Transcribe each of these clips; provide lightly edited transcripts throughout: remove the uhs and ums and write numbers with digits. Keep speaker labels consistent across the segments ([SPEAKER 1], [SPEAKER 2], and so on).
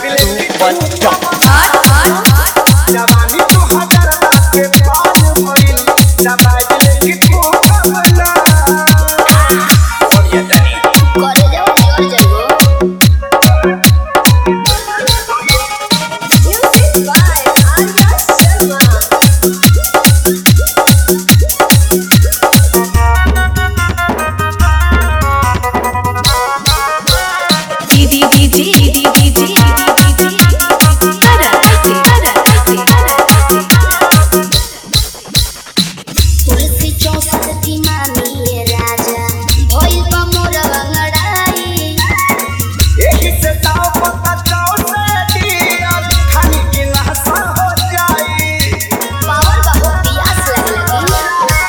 [SPEAKER 1] जवानी तो हजार के पार भइल दबाई लेके तू कमला और ये तनी
[SPEAKER 2] करे जाओ और जाओ म्यूजिक बाय आर्या शर्मा तुलसी चौसठ की मामी ये राजा भइल बा मोर अंगड़ाई
[SPEAKER 1] यही से ताव पता चाव से दिया खानी की नहसा हो जाई
[SPEAKER 2] पावर बाबू प्यास लगी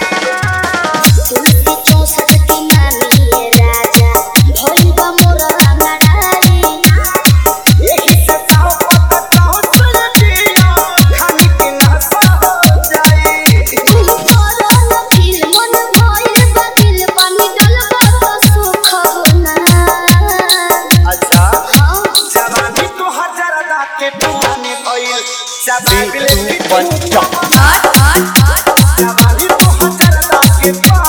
[SPEAKER 2] तुलसी चौसठ की मामी ये राजा भइल बा मोर अंगड़ाई
[SPEAKER 1] यही से ताव पता चाव से दिया खानी की नहसा हो जाई
[SPEAKER 2] तुम करो न फिर मन भइल बा दिल पानी डलबा तो सुख होना
[SPEAKER 1] अच्छा
[SPEAKER 2] हाँ
[SPEAKER 1] जवानी तो हजार के पुरानी भइल दबाई लेके तू कमला जवानी तो हजार के